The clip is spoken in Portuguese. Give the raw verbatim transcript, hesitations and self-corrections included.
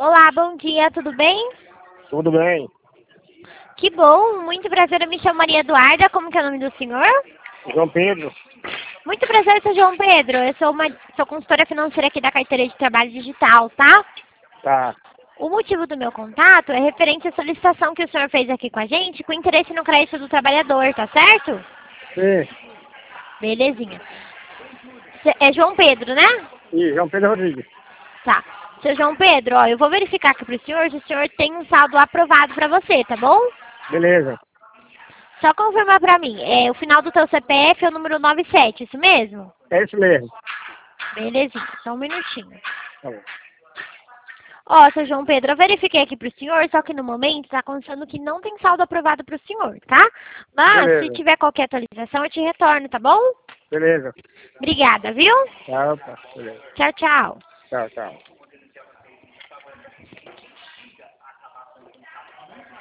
Olá, bom dia, tudo bem? Tudo bem. Que bom, muito prazer, eu me chamo Maria Eduarda, como que é o nome do senhor? João Pedro. Muito prazer, sou João Pedro, eu sou uma sou consultora financeira aqui da carteira de trabalho digital, tá? Tá. O motivo do meu contato é referente à solicitação que o senhor fez aqui com a gente, com interesse no crédito do trabalhador, tá certo? Sim. Belezinha. Cê- É João Pedro, né? E João Pedro Rodrigues. Tá. Seu João Pedro, ó, eu vou verificar aqui pro senhor se o senhor tem um saldo aprovado pra você, tá bom? Beleza. Só confirmar pra mim, é, o final do teu C P F é o número noventa e sete, isso mesmo? É isso mesmo. Belezinha, só um minutinho. Tá bom. Ó, seu João Pedro, eu verifiquei aqui pro senhor, só que no momento tá constando que não tem saldo aprovado pro senhor, tá? Mas, se Beleza. tiver qualquer atualização, eu te retorno, tá bom? Beleza. Obrigada, viu? Tá, tá. Beleza. Tchau, tchau. Tchau, tchau.